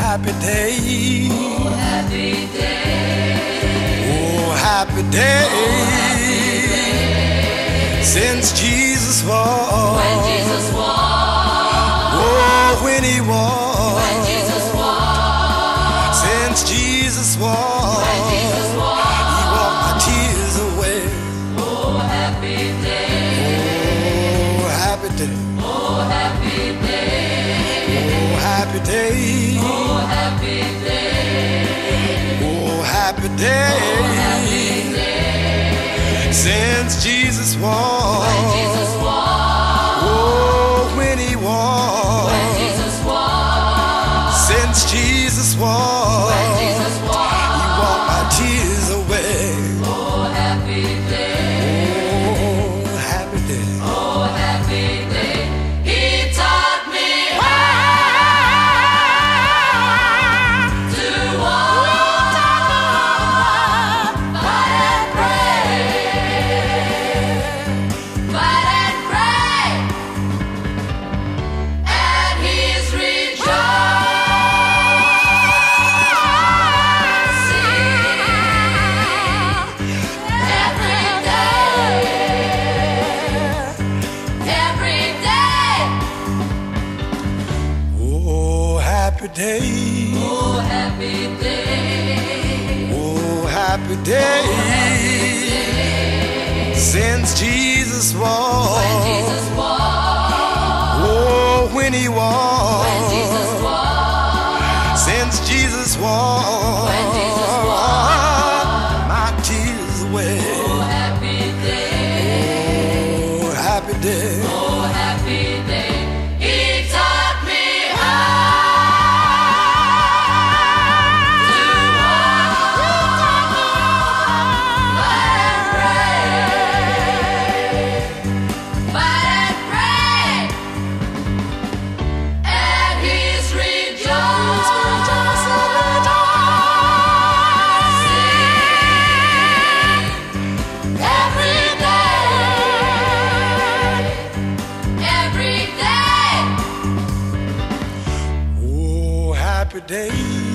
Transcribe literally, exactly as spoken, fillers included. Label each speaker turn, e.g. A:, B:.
A: happy day.
B: Oh, happy day.
A: Oh, happy day.
B: Oh, happy day.
A: Since Jesus walked.
B: When Jesus walked.
A: Oh, when he walked.
B: When Jesus walked.
A: Since Jesus walked.
B: When Jesus walked.
A: He walked my tears away.
B: Oh, happy day.
A: Oh, happy day.
B: Oh, happy day.
A: Oh, happy day.
B: Oh, happy day.
A: Oh, happy day.
B: Oh, happy day.
A: Since Jesus walked.
B: When Jesus walked.
A: Oh, when he walked.
B: When Jesus walked.
A: Since Jesus walked.
B: When Jesus walked.
A: He walked my tears away.
B: Oh, happy day.
A: Oh, happy day.
B: Oh, happy day. He taught me to walk, fight and pray, fight and pray, and He's rejoicing every day, every day.
A: Oh, happy day.
B: Oh, happy day.
A: Oh, happy day. Since Jesus walked.
B: When Jesus walked.
A: Oh, when he walked.
B: When Jesus walked.
A: Since Jesus walked.
B: When Jesus walked.
A: My tears away.
B: Oh, happy day.
A: Oh, happy day.
B: Oh, happy day. He taught me how to walk, fight and pray, fight and pray, and He's rejoicing every day, every day.
A: Oh, happy day.